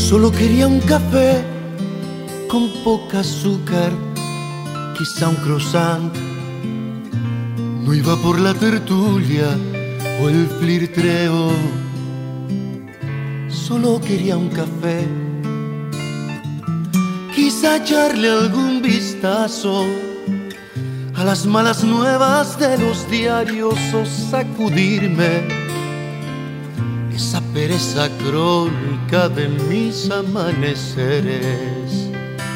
Solo quería un café con poca azúcar, quizá un croissant. No iba por la tertulia o el flirtreo. Solo quería un café, quizá echarle algún vistazo a las malas nuevas de los diarios o sacudirme esa pereza crónica de mis amaneceres.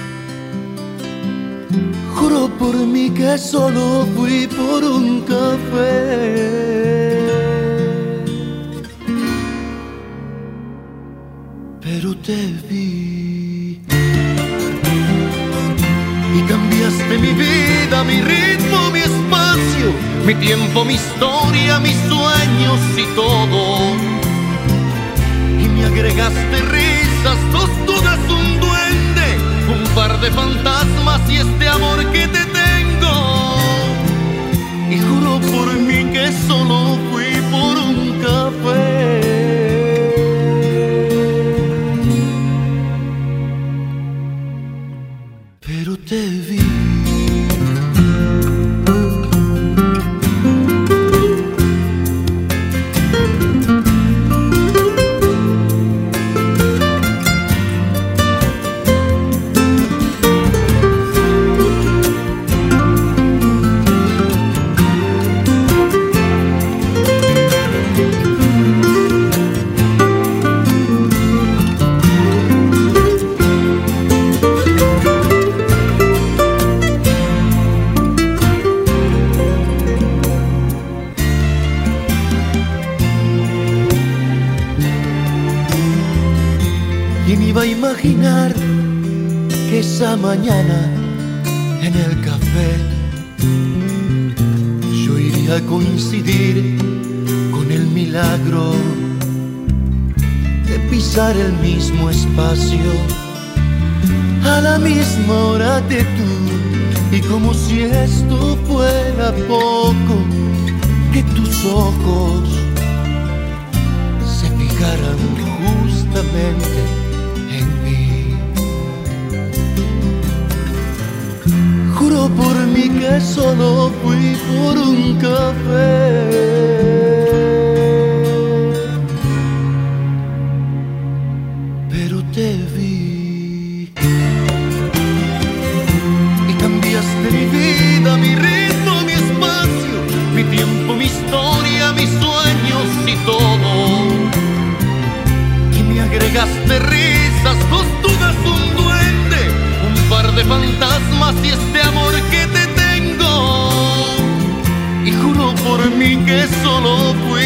Juro por mí que solo fui por un café, pero te vi y cambiaste mi vida, mi ritmo, mi espacio, mi tiempo, mi historia, mis sueños y todo. Y me agregaste risas, dos dudas, un duende, un par de fantasmas y este amor que te tengo. Y juro por mí que solo fui por un café, pero te vi. ¿Quién iba a imaginar que esa mañana en el café yo iría a coincidir con el milagro de pisar el mismo espacio a la misma hora que tú? Y como si esto fuera poco, que tus ojos se fijaran justamente en mí. Juro por mí que solo fui por un café, pero te vi y cambiaste mi vida, mi ritmo, mi espacio, mi tiempo, mi historia, mis sueños y todo. Agregaste risas, dos dudas, un duende, un par de fantasmas y este amor que te tengo. Y juro por mí que solo fui